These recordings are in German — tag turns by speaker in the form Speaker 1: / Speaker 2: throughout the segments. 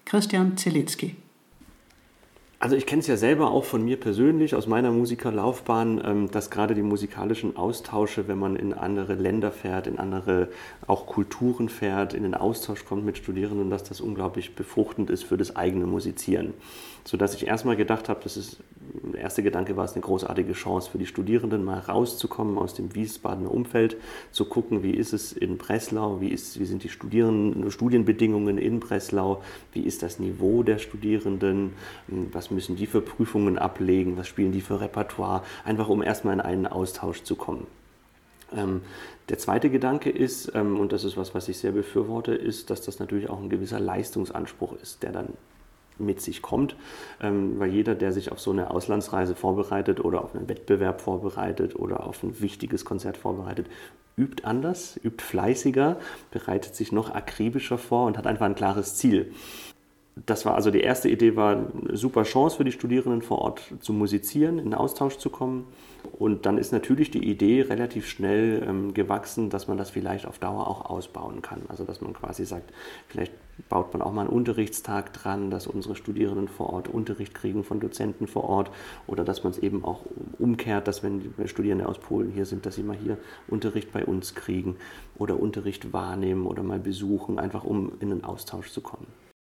Speaker 1: Christian Zielinski.
Speaker 2: Also ich kenne es ja selber auch von mir persönlich, aus meiner Musikerlaufbahn, dass gerade die musikalischen Austausche, wenn man in andere Länder fährt, in andere auch Kulturen fährt, in den Austausch kommt mit Studierenden, dass das unglaublich befruchtend ist für das eigene Musizieren. Sodass ich erstmal gedacht habe, der erste Gedanke war, es eine großartige Chance für die Studierenden, mal rauszukommen aus dem Wiesbadener Umfeld, zu gucken, wie ist es in Breslau, wie sind die Studienbedingungen in Breslau, wie ist das Niveau der Studierenden, was müssen die für Prüfungen ablegen, was spielen die für Repertoire, einfach um erstmal in einen Austausch zu kommen. Der zweite Gedanke ist, und das ist was ich sehr befürworte, ist, dass das natürlich auch ein gewisser Leistungsanspruch ist, der dann mit sich kommt, weil jeder, der sich auf so eine Auslandsreise vorbereitet oder auf einen Wettbewerb vorbereitet oder auf ein wichtiges Konzert vorbereitet, übt anders, übt fleißiger, bereitet sich noch akribischer vor und hat einfach ein klares Ziel. Das war also die erste Idee, war eine super Chance für die Studierenden vor Ort zu musizieren, in den Austausch zu kommen. Und dann ist natürlich die Idee relativ schnell gewachsen, dass man das vielleicht auf Dauer auch ausbauen kann. Also dass man quasi sagt, vielleicht baut man auch mal einen Unterrichtstag dran, dass unsere Studierenden vor Ort Unterricht kriegen von Dozenten vor Ort oder dass man es eben auch umkehrt, dass wenn Studierende aus Polen hier sind, dass sie mal hier Unterricht bei uns kriegen oder Unterricht wahrnehmen oder mal besuchen, einfach um in den Austausch zu kommen.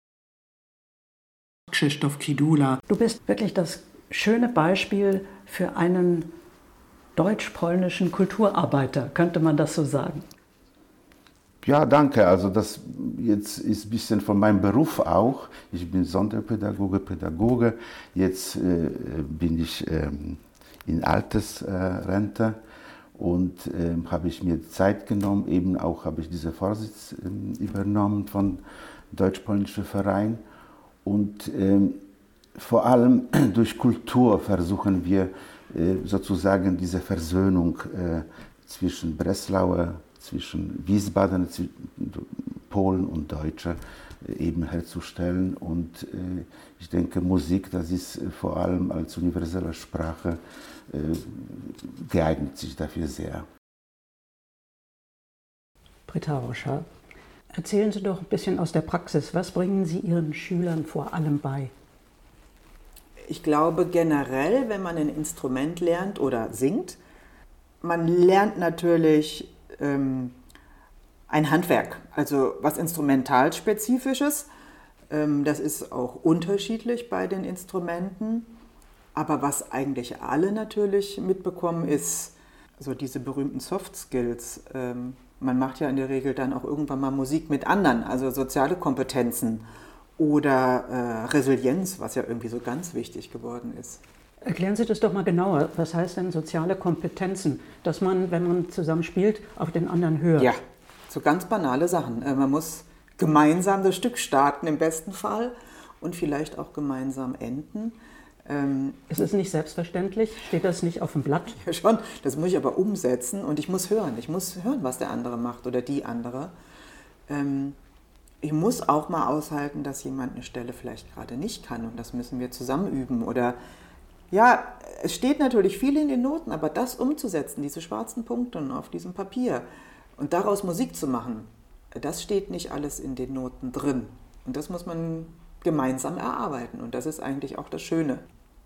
Speaker 1: Krzysztof Kidula.
Speaker 3: Du bist wirklich das schöne Beispiel für einen deutsch-polnischen Kulturarbeiter, könnte man das so sagen?
Speaker 4: Ja, danke. Also das jetzt ist ein bisschen von meinem Beruf auch. Ich bin Sonderpädagoge. Jetzt bin ich in Altersrente und habe ich mir Zeit genommen. Eben auch habe ich diesen Vorsitz übernommen von Deutsch-Polnischen Verein. Und vor allem durch Kultur versuchen wir sozusagen diese Versöhnung zwischen Breslauer, zwischen Wiesbaden, Polen und Deutsche eben herzustellen. Und ich denke, Musik, das ist vor allem als universelle Sprache, geeignet sich dafür sehr.
Speaker 3: Britta Roscher, erzählen Sie doch ein bisschen aus der Praxis. Was bringen Sie Ihren Schülern vor allem bei?
Speaker 5: Ich glaube generell, wenn man ein Instrument lernt oder singt, man lernt natürlich ein Handwerk, also was Instrumentalspezifisches. Das ist auch unterschiedlich bei den Instrumenten. Aber was eigentlich alle natürlich mitbekommen, ist so diese berühmten Soft Skills. Man macht ja in der Regel dann auch irgendwann mal Musik mit anderen, also soziale Kompetenzen oder Resilienz, was ja irgendwie so ganz wichtig geworden ist.
Speaker 3: Erklären Sie das doch mal genauer. Was heißt denn soziale Kompetenzen? Dass man, wenn man zusammen spielt, auf den anderen hört?
Speaker 5: Ja, so ganz banale Sachen. Man muss gemeinsam das Stück starten im besten Fall und vielleicht auch gemeinsam enden.
Speaker 3: Ist es nicht selbstverständlich? Steht das nicht auf dem Blatt?
Speaker 5: Ja schon, das muss ich aber umsetzen und ich muss hören. Ich muss hören, was der andere macht oder die andere. Ich muss auch mal aushalten, dass jemand eine Stelle vielleicht gerade nicht kann und das müssen wir zusammen üben. Oder ja, es steht natürlich viel in den Noten, aber das umzusetzen, diese schwarzen Punkte auf diesem Papier und daraus Musik zu machen, das steht nicht alles in den Noten drin. Und das muss man gemeinsam erarbeiten und das ist eigentlich auch das Schöne.